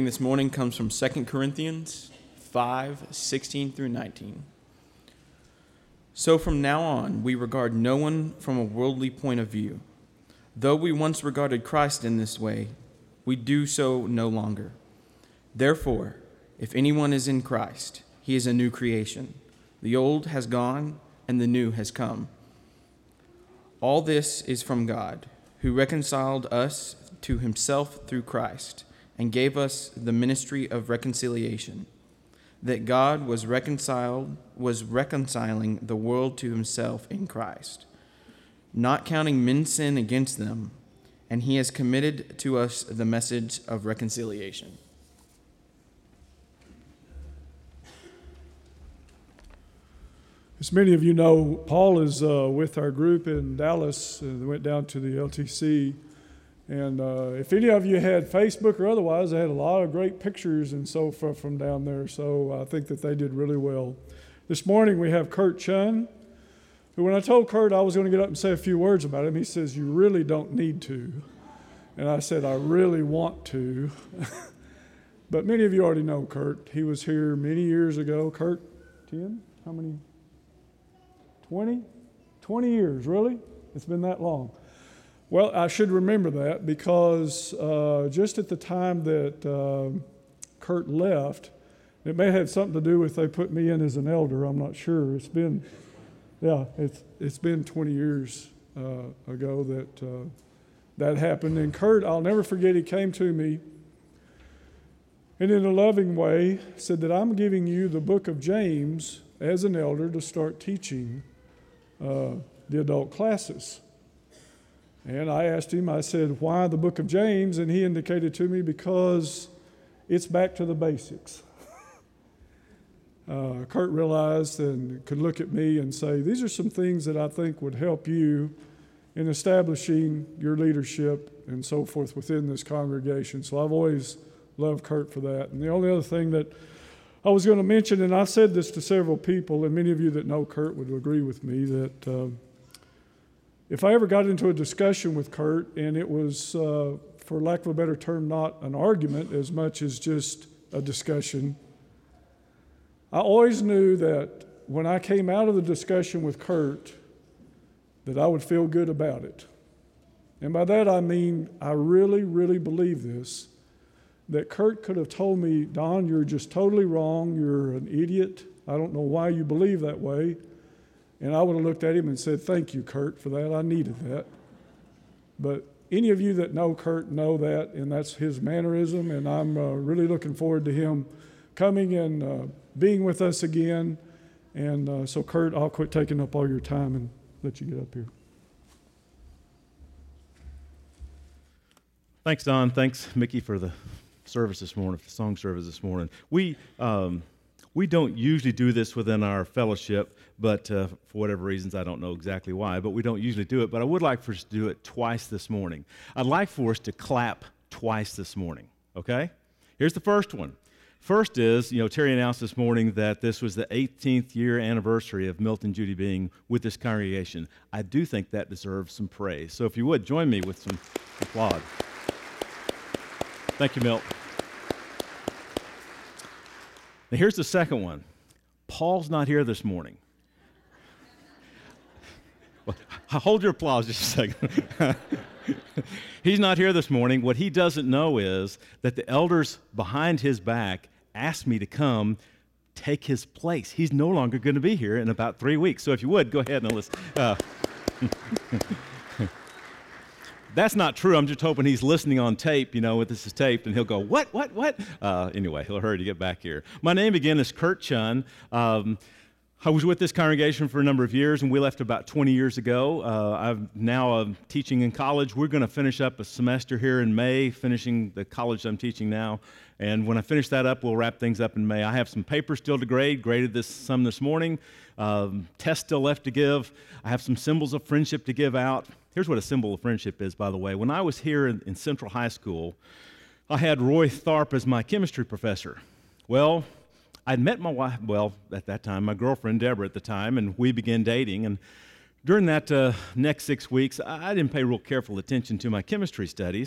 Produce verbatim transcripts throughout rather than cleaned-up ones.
this morning comes from Second Corinthians five, sixteen through nineteen. So from now on, we regard no one from a worldly point of view. Though we once regarded Christ in this way, we do so no longer. Therefore, if anyone is in Christ, he is a new creation. The old has gone, and the new has come. All this is from God, who reconciled us to himself through Christ, and gave us the ministry of reconciliation, that God was reconciled, was reconciling the world to himself in Christ, not counting men's sin against them, and he has committed to us the message of reconciliation. As many of you know, Paul is uh, with our group in Dallas. Uh, they went down to the L T C. And uh, if any of you had Facebook or otherwise, they had a lot of great pictures and so forth from down there. So I think that they did really well. This morning we have Kurt Chun, who when I told Kurt I was going to get up and say a few words about him, he says, "You really don't need to." And I said, "I really want to." But many of you already know Kurt. He was here many years ago. Kurt, ten? How many? twenty? twenty years, really? It's been that long. Well, I should remember that because uh, just at the time that uh, Kurt left, it may have had something to do with they put me in as an elder. I'm not sure. It's been, yeah, it's it's been twenty years uh, ago that uh, that happened. And Kurt, I'll never forget, he came to me and in a loving way said that I'm giving you the book of James as an elder to start teaching uh, the adult classes. And I asked him, I said, "Why the book of James?" And he indicated to me, because it's back to the basics. uh, Kurt realized and could look at me and say, "These are some things that I think would help you in establishing your leadership and so forth within this congregation." So I've always loved Kurt for that. And the only other thing that I was going to mention, and I've said this to several people, and many of you that know Kurt would agree with me, that uh, if I ever got into a discussion with Kurt, and it was, uh, for lack of a better term, not an argument as much as just a discussion, I always knew that when I came out of the discussion with Kurt, that I would feel good about it. And by that I mean, I really, really believe this, that Kurt could have told me, "Don, you're just totally wrong, you're an idiot, I don't know why you believe that way." And I would have looked at him and said, "Thank you, Kurt, for that. I needed that." But any of you that know Kurt know that, and that's his mannerism, and I'm uh, really looking forward to him coming and uh, being with us again. And uh, so, Kurt, I'll quit taking up all your time and let you get up here. Thanks, Don. Thanks, Mickey, for the service this morning, for the song service this morning. We um, we don't usually do this within our fellowship, but uh, for whatever reasons, I don't know exactly why, but we don't usually do it. But I would like for us to do it twice this morning. I'd like for us to clap twice this morning, okay? Here's the first one. First is, you know, Terry announced this morning that this was the eighteenth year anniversary of Milt and Judy being with this congregation. I do think that deserves some praise. So if you would, join me with some applaud. Thank you, Milt. Now here's the second one. Paul's not here this morning. Well, hold your applause just a second. He's not here this morning. What he doesn't know is that the elders behind his back asked me to come take his place. He's no longer going to be here in about three weeks. So if you would, go ahead and listen. Uh, That's not true. I'm just hoping he's listening on tape, you know, if this is taped, and he'll go, what, what, what? Uh, anyway, he'll hurry to get back here. My name, again, is Kurt Chun. Um, I was with this congregation for a number of years, and we left about twenty years ago. Uh, I'm now uh, teaching in college. We're going to finish up a semester here in May, finishing the college I'm teaching now. And when I finish that up, we'll wrap things up in May. I have some papers still to grade, graded this some this morning, um, tests still left to give. I have some symbols of friendship to give out. Here's what a symbol of friendship is, by the way. When I was here in, in Central High School, I had Roy Tharp as my chemistry professor. Well, I'd met my wife, well, at that time, my girlfriend, Deborah, at the time, and we began dating. And during that uh, next six weeks, I, I didn't pay real careful attention to my chemistry studies.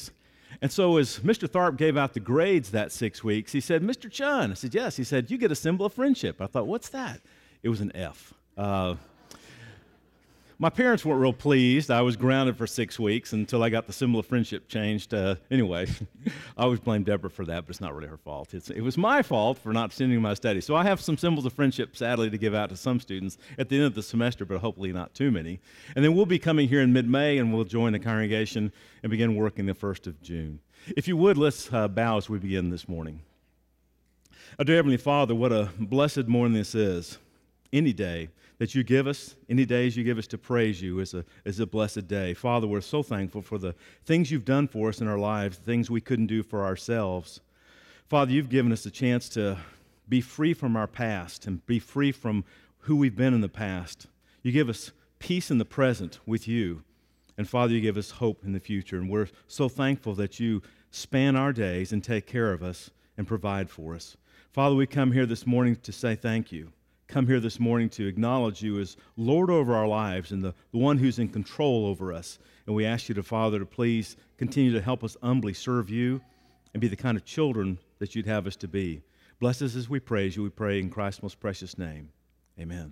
And so as Mister Tharp gave out the grades that six weeks, he said, Mister Chun. I said, yes. He said, you get a symbol of friendship. I thought, what's that? It was an F. Uh, my parents weren't real pleased. I was grounded for six weeks until I got the symbol of friendship changed. Uh, anyway, I always blame Deborah for that, but it's not really her fault. It's, it was my fault for not sending my studies. So I have some symbols of friendship, sadly, to give out to some students at the end of the semester, but hopefully not too many. And then we'll be coming here in mid-May, and we'll join the congregation and begin working the first of June. If you would, let's uh, bow as we begin this morning. Oh, dear Heavenly Father, what a blessed morning this is. Any day that you give us, any days you give us to praise you is a, is a blessed day. Father, we're so thankful for the things you've done for us in our lives, things we couldn't do for ourselves. Father, you've given us a chance to be free from our past and be free from who we've been in the past. You give us peace in the present with you. And Father, you give us hope in the future. And we're so thankful that you span our days and take care of us and provide for us. Father, we come here this morning to say thank you. Come here this morning to acknowledge you as Lord over our lives and the, the one who's in control over us. And we ask you, to Father, to please continue to help us humbly serve you and be the kind of children that you'd have us to be. Bless us as we praise you. We pray in Christ's most precious name. Amen.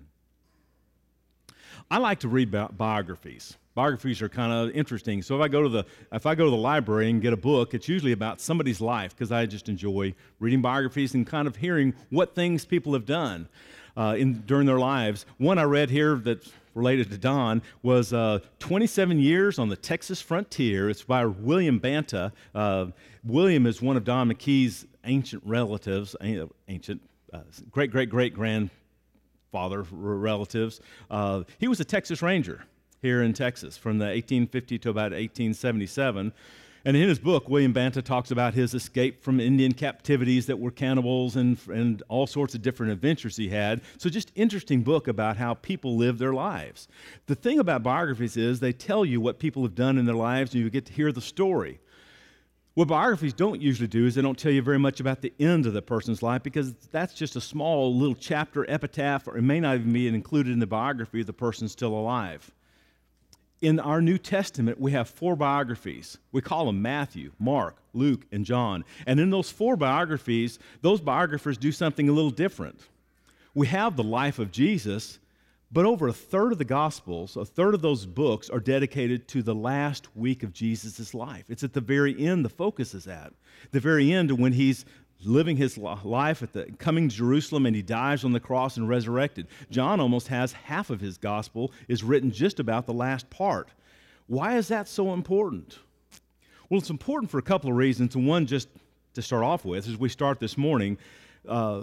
I like to read bi- biographies. Biographies are kind of interesting. So if I go to the if I go to the library and get a book, it's usually about somebody's life, because I just enjoy reading biographies and kind of hearing what things people have done uh, in during their lives. One I read here that's related to Don was uh, twenty-seven years on the Texas Frontier. It's by William Banta. Uh, William is one of Don McKee's ancient relatives, ancient uh, great great great grandfather relatives. Uh, he was a Texas Ranger here in Texas from the eighteen fifty to about eighteen seventy-seven. And in his book, William Banta talks about his escape from Indian captivities that were cannibals and, and all sorts of different adventures he had. So just interesting book about how people live their lives. The thing about biographies is they tell you what people have done in their lives, and you get to hear the story. What biographies don't usually do is they don't tell you very much about the end of the person's life, because that's just a small little chapter, epitaph, or it may not even be included in the biography if the person's still alive. In our New Testament, we have four biographies. We call them Matthew, Mark, Luke, and John. And in those four biographies, those biographers do something a little different. We have the life of Jesus, but over a third of the Gospels, a third of those books are dedicated to the last week of Jesus' life. It's at the very end the focus is at. The very end, when he's living his life at the coming to Jerusalem, and he dies on the cross and resurrected. John almost has half of his gospel is written just about the last part. Why is that so important? Well, it's important for a couple of reasons. And one, just to start off with, as we start this morning, uh,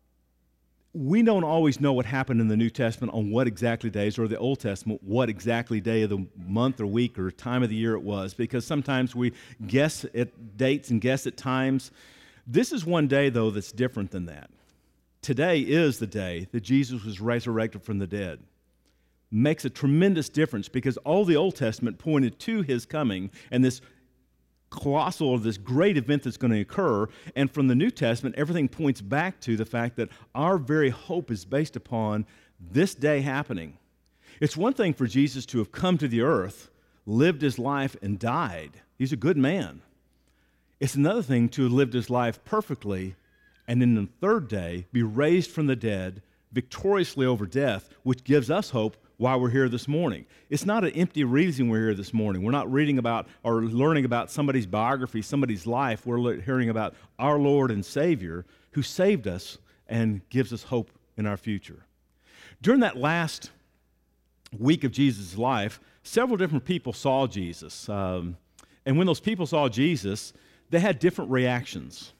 we don't always know what happened in the New Testament on what exactly days, or the Old Testament, what exactly day of the month or week or time of the year it was, because sometimes we guess at dates and guess at times. This is one day, though, that's different than that. Today is the day that Jesus was resurrected from the dead. Makes a tremendous difference, because all the Old Testament pointed to his coming and this colossal, or this great event that's going to occur. And from the New Testament, everything points back to the fact that our very hope is based upon this day happening. It's one thing for Jesus to have come to the earth, lived his life, and died. He's a good man. It's another thing to have lived his life perfectly, and then the third day be raised from the dead victoriously over death, which gives us hope while we're here this morning. It's not an empty reason we're here this morning. We're not reading about or learning about somebody's biography, somebody's life. We're hearing about our Lord and Savior who saved us and gives us hope in our future. During that last week of Jesus' life, several different people saw Jesus. Um, and when those people saw Jesus, they had different reactions.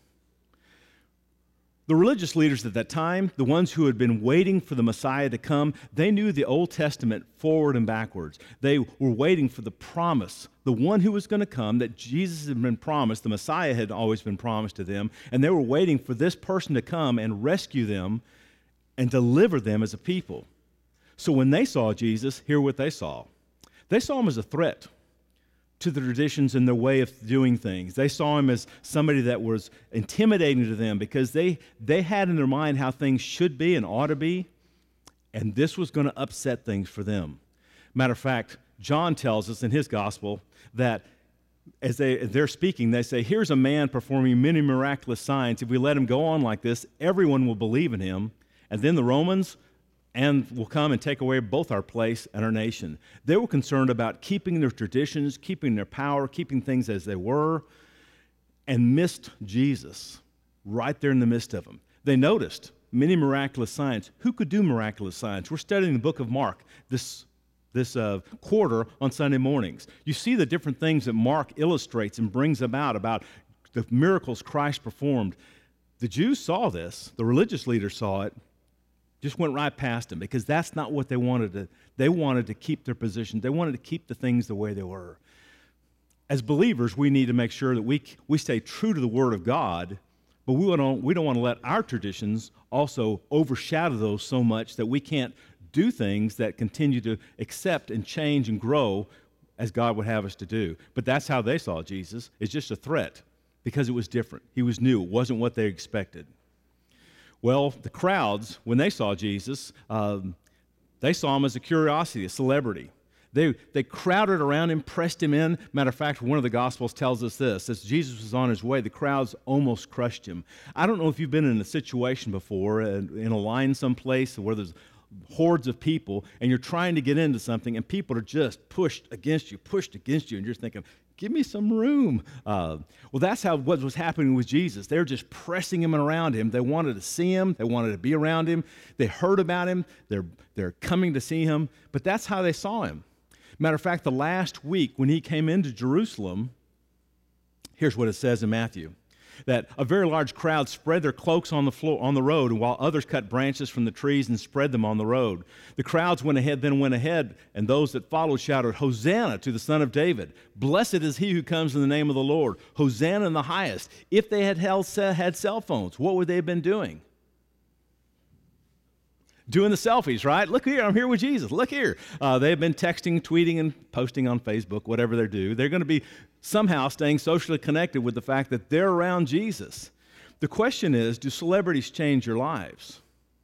The religious leaders at that time, the ones who had been waiting for the Messiah to come, they knew the Old Testament forward and backwards. They were waiting for the promise, the one who was going to come, that Jesus had been promised, the Messiah had always been promised to them, and they were waiting for this person to come and rescue them and deliver them as a people. So when they saw Jesus, hear what they saw. They saw him as a threat to the traditions and their way of doing things. They saw him as somebody that was intimidating to them, because they, they had in their mind how things should be and ought to be, and this was going to upset things for them. Matter of fact, John tells us in his gospel that as, they, as they're speaking, they say, here's a man performing many miraculous signs. If we let him go on like this, everyone will believe in him. And then the Romans and will come and take away both our place and our nation. They were concerned about keeping their traditions, keeping their power, keeping things as they were, and missed Jesus right there in the midst of them. They noticed many miraculous signs. Who could do miraculous signs? We're studying the book of Mark this, this uh, quarter on Sunday mornings. You see the different things that Mark illustrates and brings about, about the miracles Christ performed. The Jews saw this. The religious leaders saw it. Just went right past them because that's not what they wanted to. They wanted to keep their position. They wanted to keep the things the way they were. As believers, we need to make sure that we, we stay true to the Word of God, but we don't, we don't want to let our traditions also overshadow those so much that we can't do things that continue to accept and change and grow as God would have us to do. But that's how they saw Jesus. It's just a threat because it was different. He was new. It wasn't what they expected. Well, the crowds, when they saw Jesus, um, they saw him as a curiosity, a celebrity. They, they crowded around him, pressed him in. Matter of fact, one of the Gospels tells us this. As Jesus was on his way, the crowds almost crushed him. I don't know if you've been in a situation before, uh, in a line someplace where there's hordes of people, and you're trying to get into something, and people are just pushed against you, pushed against you, and you're just thinking, give me some room. Uh, well, that's how what was happening with Jesus. They were just pressing him around him. They wanted to see him. They wanted to be around him. They heard about him. They're, they're coming to see him. But that's how they saw him. Matter of fact, the last week when he came into Jerusalem, here's what it says in Matthew, that a very large crowd spread their cloaks on the floor, on the road, while others cut branches from the trees and spread them on the road. The crowds went ahead, then went ahead, and those that followed shouted, Hosanna to the Son of David. Blessed is he who comes in the name of the Lord. Hosanna in the highest. If they had held, had cell phones, what would they have been doing? Doing the selfies, right? Look here, I'm here with Jesus. Look here. Uh, they've been texting, tweeting, and posting on Facebook, whatever they do. They're going to be somehow staying socially connected with the fact that they're around Jesus. The question is, do celebrities change your lives?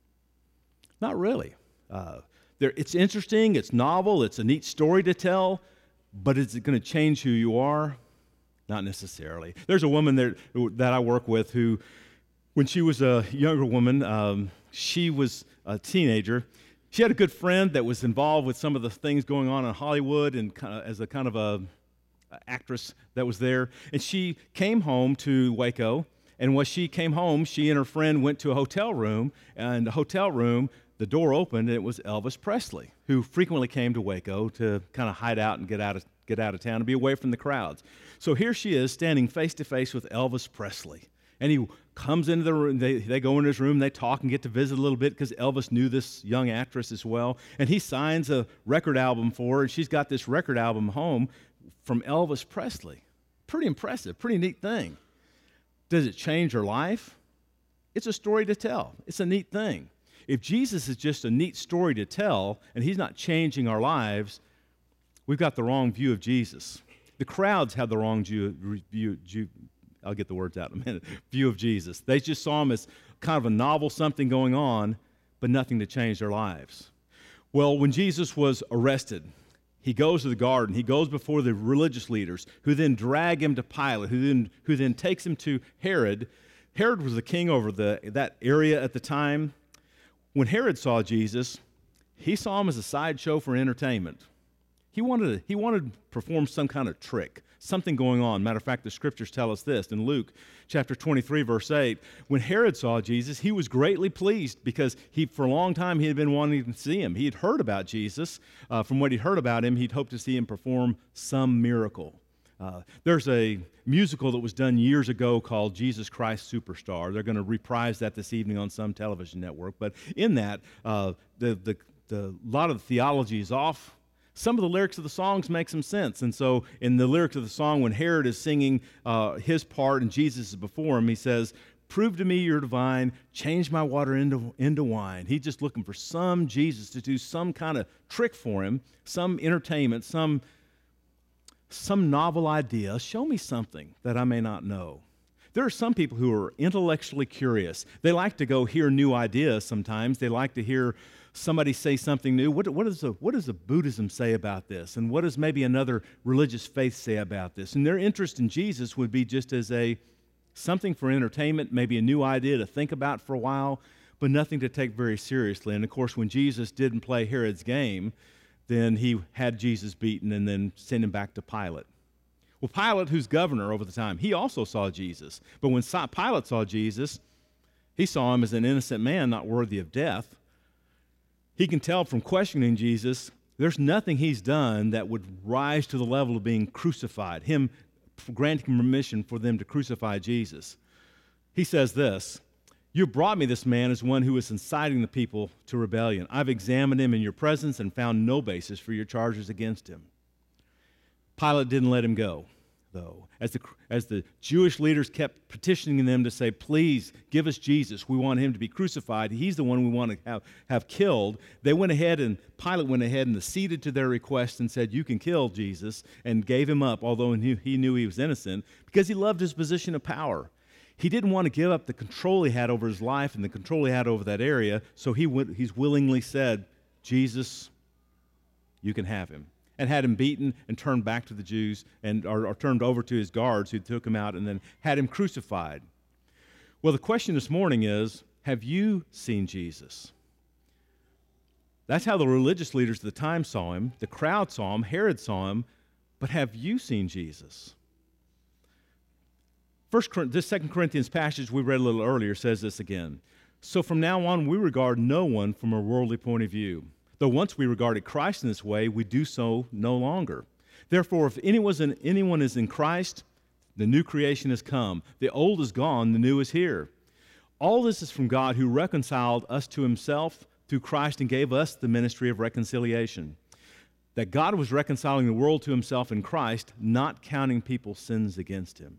Not really. Uh, it's interesting, it's novel, it's a neat story to tell, but is it going to change who you are? Not necessarily. There's a woman there that I work with who, when she was a younger woman, um, she was a teenager. She had a good friend that was involved with some of the things going on in Hollywood and kind of as a kind of a, a actress that was there. And she came home to Waco, and when she came home, she and her friend went to a hotel room, and the hotel room, the door opened, and it was Elvis Presley, who frequently came to Waco to kind of hide out and get out of get out of town and be away from the crowds. So here she is standing face to face with Elvis Presley. And he comes into the room, they, they go in his room, they talk and get to visit a little bit because Elvis knew this young actress as well. And he signs a record album for her, and she's got this record album home from Elvis Presley. Pretty impressive, pretty neat thing. Does it change her life? It's a story to tell. It's a neat thing. If Jesus is just a neat story to tell and he's not changing our lives, we've got the wrong view of Jesus. The crowds had the wrong view, view, view I'll get the words out in a minute, view of Jesus. They just saw him as kind of a novel something going on, but nothing to change their lives. Well, when Jesus was arrested, he goes to the garden. He goes before the religious leaders, who then drag him to Pilate, who then, who then takes him to Herod. Herod was the king over the, that area at the time. When Herod saw Jesus, he saw him as a sideshow for entertainment. He wanted to, he wanted to perform some kind of trick, something going on. Matter of fact, the scriptures tell us this in Luke chapter twenty-three, verse eight. When Herod saw Jesus, he was greatly pleased because he, for a long time, he had been wanting to see him. He had heard about Jesus. Uh, from what he'd heard about him, he'd hoped to see him perform some miracle. Uh, there's a musical that was done years ago called Jesus Christ Superstar. They're going to reprise that this evening on some television network. But in that, uh, the, the, the, a lot of the theology is off. Some of the lyrics of the songs make some sense. And so in the lyrics of the song, when Herod is singing uh, his part and Jesus is before him, he says, prove to me you're divine, change my water into, into wine. He's just looking for some Jesus to do some kind of trick for him, some entertainment, some, some novel idea. Show me something that I may not know. There are some people who are intellectually curious. They like to go hear new ideas sometimes. They like to hear somebody say something new. What, what, is the, what does the Buddhism say about this? And what does maybe another religious faith say about this? And their interest in Jesus would be just as a something for entertainment, maybe a new idea to think about for a while, but nothing to take very seriously. And of course, when Jesus didn't play Herod's game, then he had Jesus beaten and then sent him back to Pilate. Well, Pilate, who's governor over the time, he also saw Jesus. But when Pilate saw Jesus, he saw him as an innocent man not worthy of death. He can tell from questioning Jesus, there's nothing he's done that would rise to the level of being crucified, him granting permission for them to crucify Jesus. He says this, "You brought me this man as one who is inciting the people to rebellion. I've examined him in your presence and found no basis for your charges against him." Pilate didn't let him go, though. As the, as the Jewish leaders kept petitioning them to say, please give us Jesus. We want him to be crucified. He's the one we want to have, have killed. They went ahead and Pilate went ahead and acceded to their request and said, you can kill Jesus, and gave him up, although he knew, he knew he was innocent, because he loved his position of power. He didn't want to give up the control he had over his life and the control he had over that area, so he went, he's willingly said, Jesus, you can have him. And had him beaten and turned back to the Jews, and or, or turned over to his guards who took him out and then had him crucified. Well, the question this morning is, have you seen Jesus? That's how the religious leaders of the time saw him. The crowd saw him. Herod saw him. But have you seen Jesus? First, this Second Corinthians passage we read a little earlier says this again. So from now on, we regard no one from a worldly point of view. Though once we regarded Christ in this way, we do so no longer. Therefore, if anyone is in Christ, the new creation has come. The old is gone, the new is here. All this is from God, who reconciled us to himself through Christ and gave us the ministry of reconciliation. That God was reconciling the world to himself in Christ, not counting people's sins against him.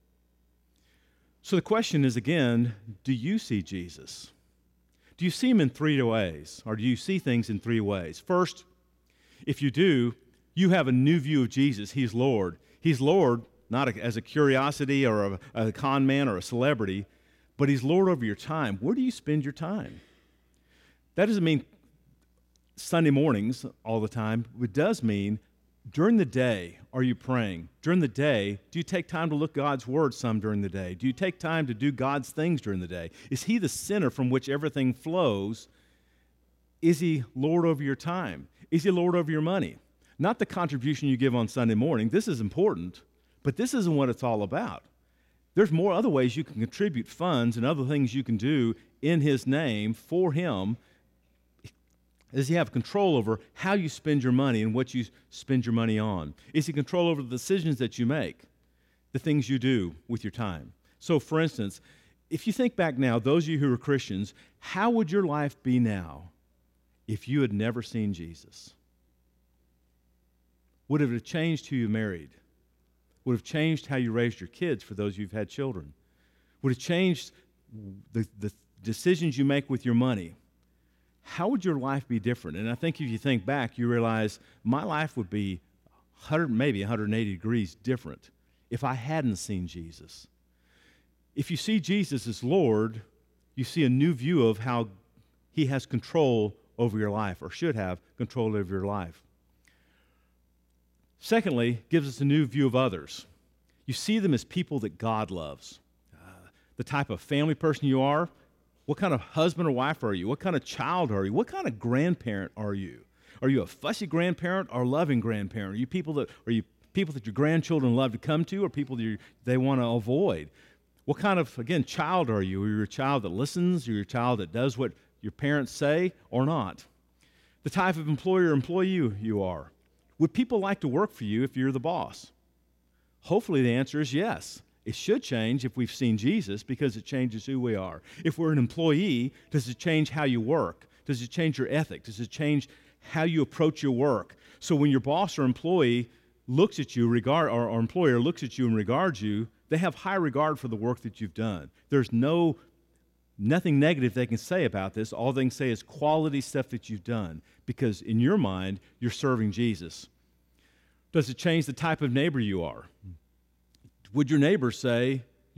So the question is again, do you see Jesus? Do you see him in three ways, or do you see things in three ways? First, if you do, you have a new view of Jesus. He's Lord. He's Lord not as a curiosity or a, a con man or a celebrity, but he's Lord over your time. Where do you spend your time? That doesn't mean Sunday mornings all the time. It does mean during the day, are you praying? During the day, do you take time to look God's word some during the day? Do you take time to do God's things during the day? Is he the center from which everything flows? Is he Lord over your time? Is he Lord over your money? Not the contribution you give on Sunday morning. This is important, but this isn't what it's all about. There's more other ways you can contribute funds and other things you can do in his name for him. Does he have control over how you spend your money and what you spend your money on? Is he control over the decisions that you make, the things you do with your time? So, for instance, if you think back now, those of you who are Christians, how would your life be now if you had never seen Jesus? Would it have changed who you married? Would it have changed how you raised your kids for those of you who've had children? Would it have changed the, the decisions you make with your money? How would your life be different? And I think if you think back, you realize my life would be one hundred, maybe one hundred eighty degrees different if I hadn't seen Jesus. If you see Jesus as Lord, you see a new view of how he has control over your life, or should have control over your life. Secondly, gives us a new view of others. You see them as people that God loves. Uh, the type of family person you are. What kind of husband or wife are you? What kind of child are you? What kind of grandparent are you? Are you a fussy grandparent or a loving grandparent? Are you people that are you people that your grandchildren love to come to, or people that you, they want to avoid? What kind of, again, child are you? Are you a child that listens? Are you a child that does what your parents say or not? The type of employer or employee you, you are. Would people like to work for you if you're the boss? Hopefully the answer is yes. It should change if we've seen Jesus, because it changes who we are. If we're an employee, does it change how you work? Does it change your ethic? Does it change how you approach your work? So when your boss or employee looks at you, regard, or, or employer looks at you and regards you, they have high regard for the work that you've done. There's no nothing negative they can say about this. All they can say is quality stuff that you've done, because in your mind, you're serving Jesus. Does it change the type of neighbor you are? Would your neighbor say,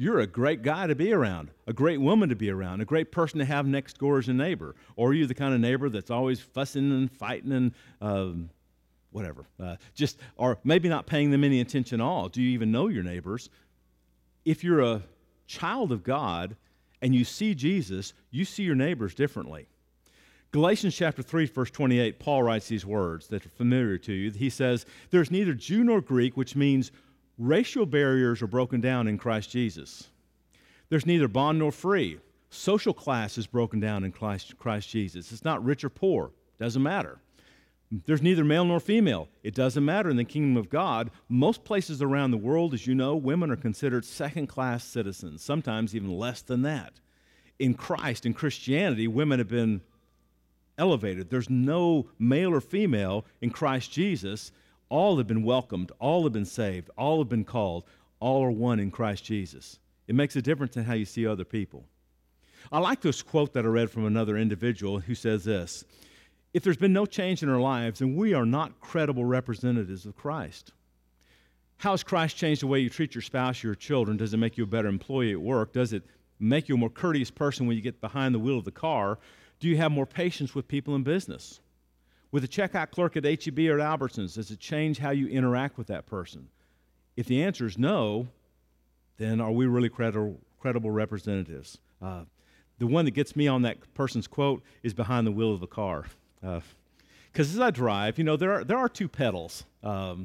you're a great guy to be around, a great woman to be around, a great person to have next door as a neighbor. Or are you the kind of neighbor that's always fussing and fighting and um, whatever, uh, just, or maybe not paying them any attention at all? Do you even know your neighbors? If you're a child of God and you see Jesus, you see your neighbors differently. Galatians chapter three, verse twenty-eight, Paul writes these words that are familiar to you. He says, there's neither Jew nor Greek, which means racial barriers are broken down in Christ Jesus. There's neither bond nor free. Social class is broken down in Christ, Christ Jesus. It's not rich or poor. Doesn't matter. There's neither male nor female. It doesn't matter in the kingdom of God. Most places around the world, as you know, women are considered second-class citizens, sometimes even less than that. In Christ, in Christianity, women have been elevated. There's no male or female in Christ Jesus. All have been welcomed. All have been saved. All have been called. All are one in Christ Jesus. It makes a difference in how you see other people. I like this quote that I read from another individual who says this: if there's been no change in our lives, then we are not credible representatives of Christ. How has Christ changed the way you treat your spouse, your children? Does it make you a better employee at work? Does it make you a more courteous person when you get behind the wheel of the car? Do you have more patience with people in business? With a checkout clerk at H E B or at Albertsons, does it change how you interact with that person? If the answer is no, then are we really credible, credible representatives? Uh, the one that gets me on that person's quote is behind the wheel of the car. Because uh, as I drive, you know, there are, there are two pedals. Um,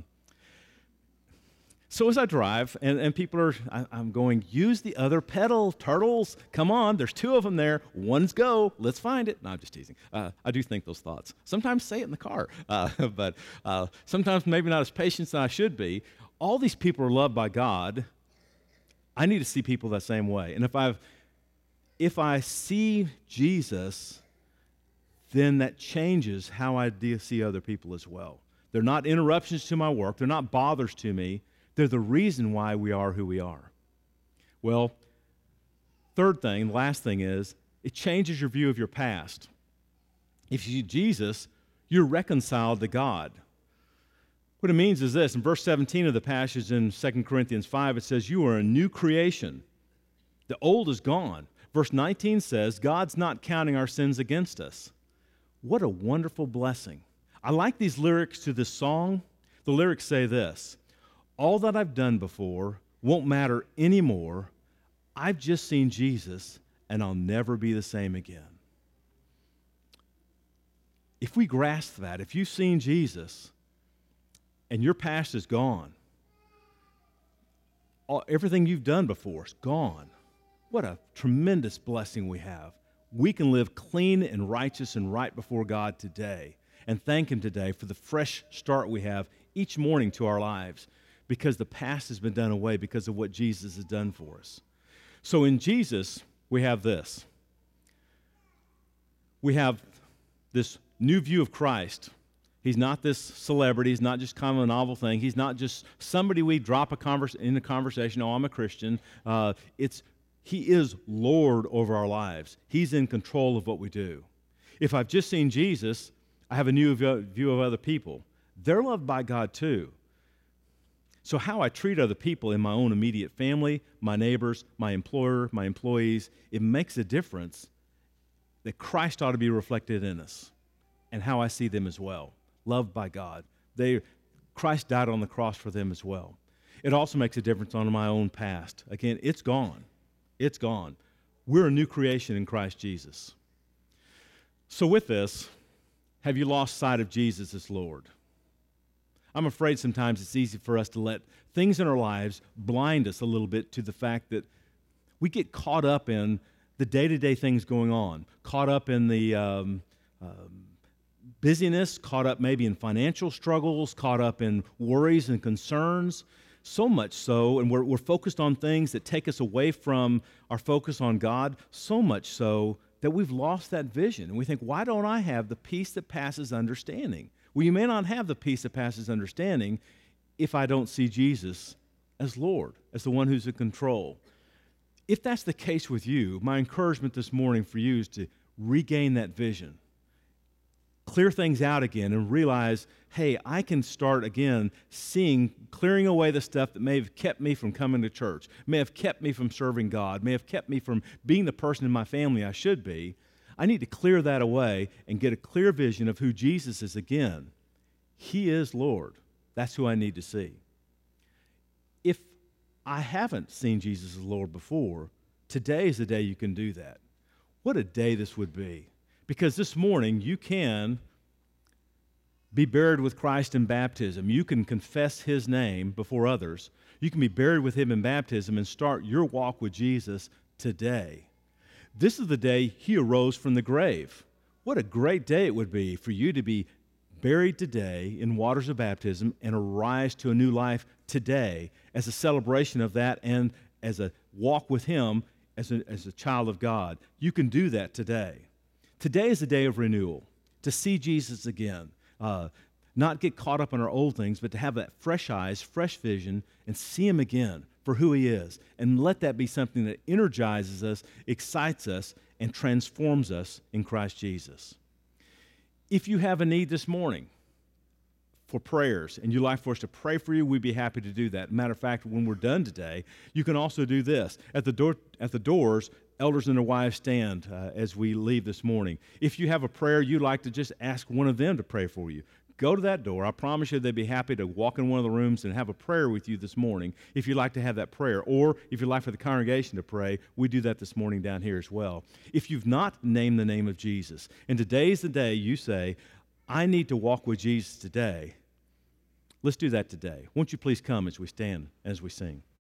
So as I drive, and, and people are, I, I'm going, use the other pedal, turtles, come on, there's two of them there, one's go, let's find it. No, I'm just teasing. Uh, I do think those thoughts. Sometimes say it in the car, uh, but uh, sometimes maybe not as patient as I should be. All these people are loved by God. I need to see people that same way. And if I've, if I see Jesus, then that changes how I do see other people as well. They're not interruptions to my work. They're not bothers to me. They're the reason why we are who we are. Well, third thing, last thing is, it changes your view of your past. If you see Jesus, you're reconciled to God. What it means is this: in verse seventeen of the passage in Second Corinthians five, it says, you are a new creation. The old is gone. Verse nineteen says, God's not counting our sins against us. What a wonderful blessing. I like these lyrics to this song. The lyrics say this: all that I've done before won't matter anymore. I've just seen Jesus, and I'll never be the same again. If we grasp that, if you've seen Jesus, and your past is gone, all, everything you've done before is gone, what a tremendous blessing we have. We can live clean and righteous and right before God today, and thank Him today for the fresh start we have each morning to our lives, because the past has been done away because of what Jesus has done for us. So in Jesus, we have this. We have this new view of Christ. He's not this celebrity. He's not just kind of a novel thing. He's not just somebody we drop a converse, in a conversation, oh, I'm a Christian. Uh, it's He is Lord over our lives. He's in control of what we do. If I've just seen Jesus, I have a new view of other people. They're loved by God too. So how I treat other people in my own immediate family, my neighbors, my employer, my employees, it makes a difference that Christ ought to be reflected in us and how I see them as well. Loved by God. They, Christ died on the cross for them as well. It also makes a difference on my own past. Again, it's gone. It's gone. We're a new creation in Christ Jesus. So with this, have you lost sight of Jesus as Lord? I'm afraid sometimes it's easy for us to let things in our lives blind us a little bit to the fact that we get caught up in the day-to-day things going on, caught up in the um, um, busyness, caught up maybe in financial struggles, caught up in worries and concerns, so much so, and we're, we're focused on things that take us away from our focus on God, so much so that we've lost that vision. And we think, why don't I have the peace that passes understanding? Well, you may not have the peace that passes understanding if I don't see Jesus as Lord, as the one who's in control. If that's the case with you, my encouragement this morning for you is to regain that vision. clear things out again and realize, hey, I can start again seeing, clearing away the stuff that may have kept me from coming to church, may have kept me from serving God, may have kept me from being the person in my family I should be. I need to clear that away and get a clear vision of who Jesus is again. He is Lord. That's who I need to see. If I haven't seen Jesus as Lord before, today is the day you can do that. What a day this would be. Because this morning you can be buried with Christ in baptism. You can confess His name before others. You can be buried with Him in baptism and start your walk with Jesus today. This is the day He arose from the grave. What a great day it would be for you to be buried today in waters of baptism and arise to a new life today as a celebration of that and as a walk with Him as a, as a child of God. You can do that today. Today is a day of renewal, to see Jesus again, uh, not get caught up in our old things, but to have that fresh eyes, fresh vision, and see Him again for who He is, and let that be something that energizes us, excites us, and transforms us in Christ Jesus. If you have a need this morning for prayers, and you'd like for us to pray for you, we'd be happy to do that. Matter of fact, when we're done today, you can also do this. At the door, at the doors, elders and their wives stand uh, as we leave this morning. If you have a prayer you'd like to just ask one of them to pray for you, go to that door. I promise you they'd be happy to walk in one of the rooms and have a prayer with you this morning if you'd like to have that prayer. Or if you'd like for the congregation to pray, we do that this morning down here as well. If you've not named the name of Jesus, and today's the day you say, I need to walk with Jesus today, let's do that today. Won't you please come as we stand, as we sing.